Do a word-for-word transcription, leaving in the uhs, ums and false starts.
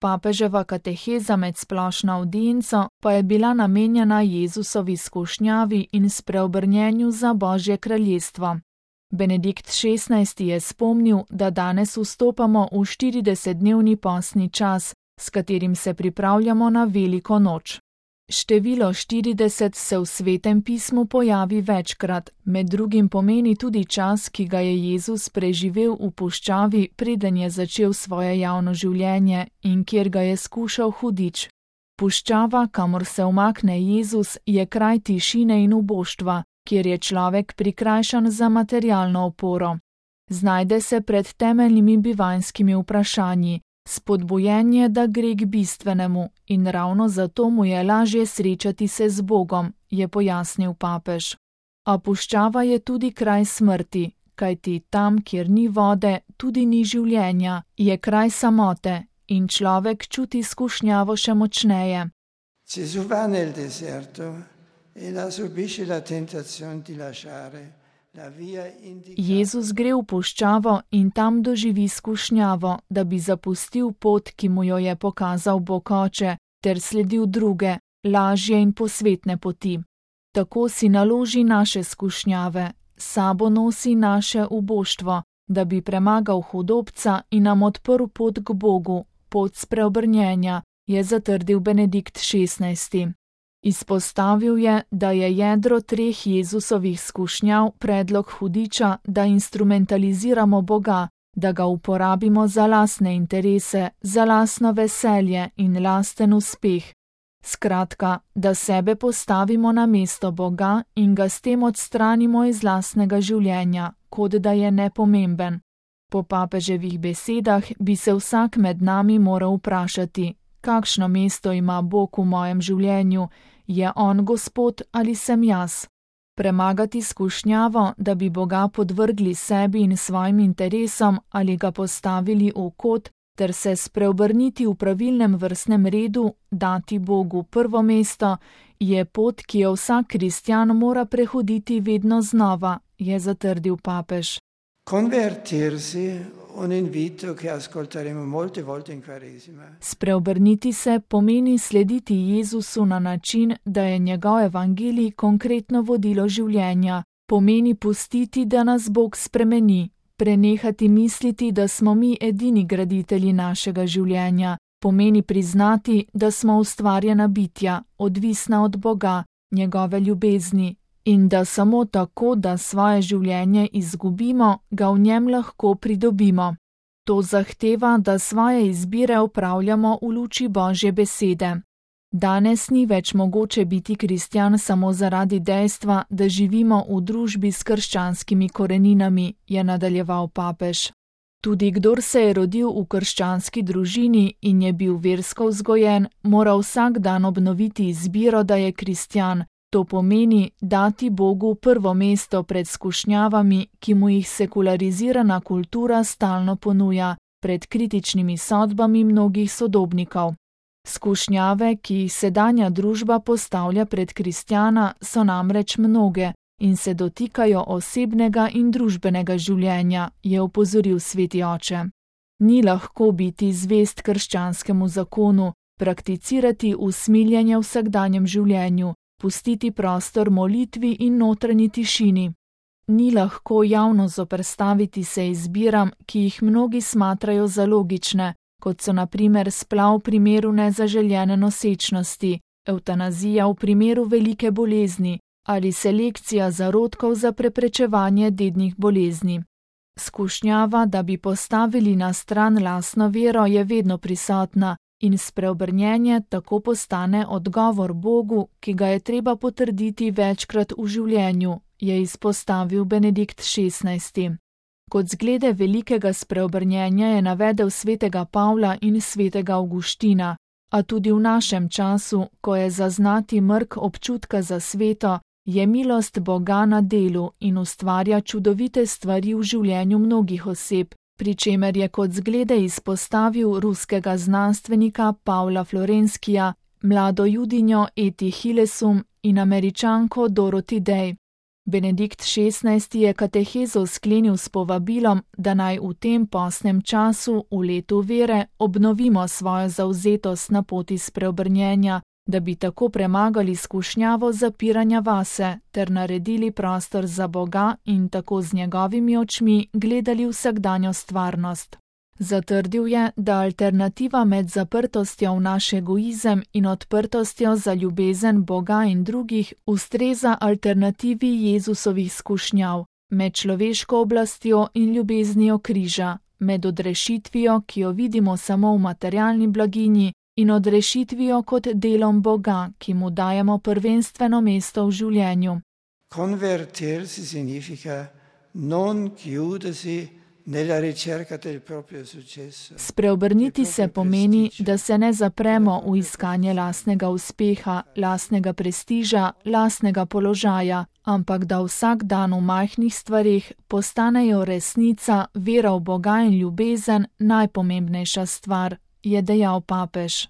Papeževa kateheza med splošno avdienco pa je bila namenjena Jezusovi skušnjavi in spreobrnjenju za Božje kraljestvo. Benedikt šestnajsti je spomnil, da danes vstopamo v štiridesetdnevni postni čas, s katerim se pripravljamo na veliko noč. Število štirideset se v Svetem pismu pojavi večkrat, med drugim pomeni tudi čas, ki ga je Jezus preživel v puščavi, preden je začel svoje javno življenje in kjer ga je skušal hudič. Puščava, kamor se umakne Jezus, je kraj tišine in uboštva, kjer je človek prikrajšan za materialno oporo. Znajde se pred temeljnimi bivanjskimi vprašanji, spodbujenje, da gre k bistvenemu, in ravno zato mu je lažje srečati se z Bogom, je pojasnil papež. A puščava je tudi kraj smrti, kajti tam, kjer ni vode, tudi ni življenja, je kraj samote in človek čuti skušnjavo še močneje. Gesù va nel deserto e la subisce la tentazione di lasciare la via indicata. Jezus gre v puščavo in tam doživi skušnjavo, da bi zapustil pot, ki mu jo je pokazal Bog Oče, ter sledil druge, lažje in posvetne poti. Tako si naloži naše skušnjave, sabo nosi naše uboštvo, da bi premagal hudobca in nam odprl pot k Bogu, pot spreobrnjenja, je zatrdil Benedikt šestnajsti. Izpostavil je, da je jedro treh Jezusovih skušnjav predlog hudiča, da instrumentaliziramo Boga, da ga uporabimo za lastne interese, za lastno veselje in lasten uspeh. Skratka, da sebe postavimo na mesto Boga in ga s tem odstranimo iz lastnega življenja, kot da je nepomemben. Po papeževih besedah bi se vsak med nami moral vprašati, kakšno mesto ima Bog v mojem življenju, je on Gospod ali sem jaz? Premagati skušnjavo, da bi Boga podvrgli sebi in svojim interesom ali ga postavili v kot, ter se spreobrniti v pravilnem vrstnem redu, dati Bogu prvo mesto, je pot, ki jo vsak kristjan mora prehoditi vedno znova, je zatrdil papež. Convertirsi un invito che ascolteremo molte volte in Quaresima. Spreobrniti se pomeni slediti Jezusu na način, da je njegov evangelij konkretno vodilo življenja, pomeni pustiti, da nas Bog spremeni, prenehati misliti, da smo mi edini graditelji našega življenja, pomeni priznati, da smo ustvarjena bitja, odvisna od Boga, njegove ljubezni, in da samo tako, da svoje življenje izgubimo, ga v njem lahko pridobimo. To zahteva, da svoje izbire opravljamo v luči Božje besede. Danes ni več mogoče biti kristjan samo zaradi dejstva, da živimo v družbi s krščanskimi koreninami, je nadaljeval papež. Tudi kdor se je rodil v krščanski družini in je bil versko vzgojen, mora vsak dan obnoviti izbiro, da je kristjan. To pomeni dati Bogu prvo mesto pred skušnjavami, ki mu jih sekularizirana kultura stalno ponuja, pred kritičnimi sodbami mnogih sodobnikov. Skušnjave, ki jih sedanja družba postavlja pred kristjana, so namreč mnoge in se dotikajo osebnega in družbenega življenja, je opozoril sveti oče. Ni lahko biti zvest krščanskemu zakonu, prakticirati usmiljenje v vsakdanjem življenju, pustiti prostor molitvi in notranji tišini. Ni lahko javno zoperstaviti se izbiram, ki jih mnogi smatrajo za logične, kot so na primer splav v primeru nezaželjene nosečnosti, evtanazija v primeru velike bolezni ali selekcija zarodkov za preprečevanje dednih bolezni. Skušnjava, da bi postavili na stran lastno vero, je vedno prisotna, in spreobrnjenje tako postane odgovor Bogu, ki ga je treba potrditi večkrat v življenju, je izpostavil Benedikt šestnajsti. Kot zglede velikega spreobrnjenja je navedel svetega Pavla in svetega Avguština, a tudi v našem času, ko je zaznati mrk občutka za sveto, je milost Boga na delu in ustvarja čudovite stvari v življenju mnogih oseb, pri čemer je kot zglede izpostavil ruskega znanstvenika Pavla Florenskija, mlado judinjo Eti Hillesum in Američanko Dorothy Day. Benedikt šestnajsti je katehezo sklenil s povabilom, da naj v tem postnem času, v letu vere, obnovimo svojo zavzetost na poti spreobrnjenja, da bi tako premagali skušnjavo zapiranja vase ter naredili prostor za Boga in tako z njegovimi očmi gledali vsakdanjo stvarnost. Zatrdil je, da alternativa med zaprtostjo v naš egoizem in odprtostjo za ljubezen Boga in drugih ustreza alternativi Jezusovih skušnjav, med človeško oblastjo in ljubeznijo križa, med odrešitvijo, ki jo vidimo samo v materialni blaginji, in odrešitvijo kot delom Boga, ki mu dajemo prvenstveno mesto v življenju. Convertirsi significa non chiudersi nella ricerca del proprio successo. Spreobrniti se pomeni, da se ne zapremo v iskanje lastnega uspeha, lastnega prestiža, lastnega položaja, ampak da vsak dan v majhnih stvareh postanejo resnica, vera v Boga in ljubezen najpomembnejša stvar, je dejal papež.